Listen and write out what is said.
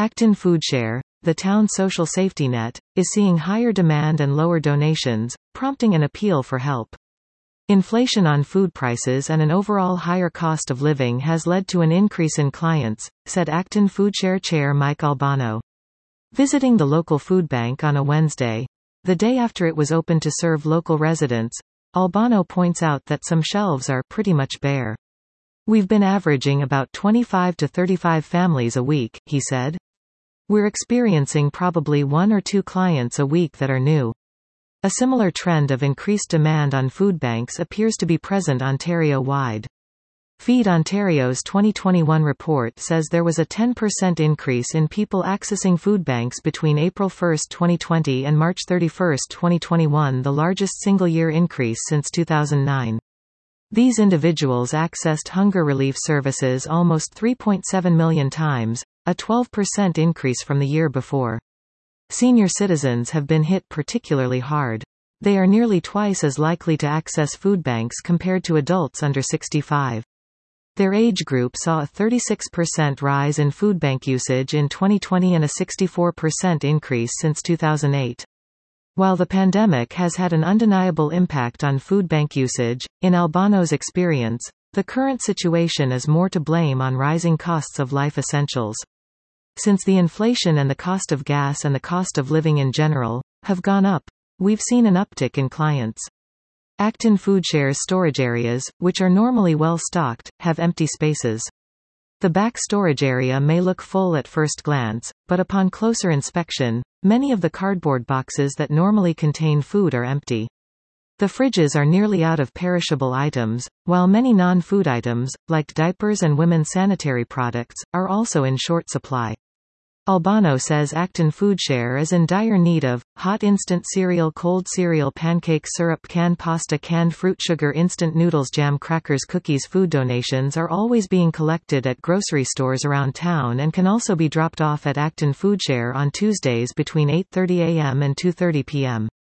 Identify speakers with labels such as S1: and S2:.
S1: Acton Foodshare, the town's social safety net, is seeing higher demand and lower donations, prompting an appeal for help. Inflation on food prices and an overall higher cost of living has led to an increase in clients, said Acton Foodshare Chair Mike Albano. Visiting the local food bank on a Wednesday, the day after it was opened to serve local residents, Albano points out that some shelves are pretty much bare. We've been averaging about 25 to 35 families a week, he said. We're experiencing probably 1 or 2 clients a week that are new. A similar trend of increased demand on food banks appears to be present Ontario-wide. Feed Ontario's 2021 report says there was a 10% increase in people accessing food banks between April 1, 2020 and March 31, 2021, the largest single-year increase since 2009. These individuals accessed hunger relief services almost 3.7 million times, a 12% increase from the year before. Senior citizens have been hit particularly hard. They are nearly twice as likely to access food banks compared to adults under 65. Their age group saw a 36% rise in food bank usage in 2020 and a 64% increase since 2008. While the pandemic has had an undeniable impact on food bank usage, in Albano's experience, the current situation is more to blame on rising costs of life essentials. Since the inflation and the cost of gas and the cost of living in general have gone up, we've seen an uptick in clients. Acton Foodshare's storage areas, which are normally well stocked, have empty spaces. The back storage area may look full at first glance, but upon closer inspection, many of the cardboard boxes that normally contain food are empty. The fridges are nearly out of perishable items, while many non-food items, like diapers and women's sanitary products, are also in short supply. Albano says Acton Foodshare is in dire need of hot instant cereal, cold cereal, pancake syrup, canned pasta, canned fruit, sugar, instant noodles, jam, crackers, cookies. Food donations are always being collected at grocery stores around town and can also be dropped off at Acton Foodshare on Tuesdays between 8:30 a.m. and 2:30 p.m.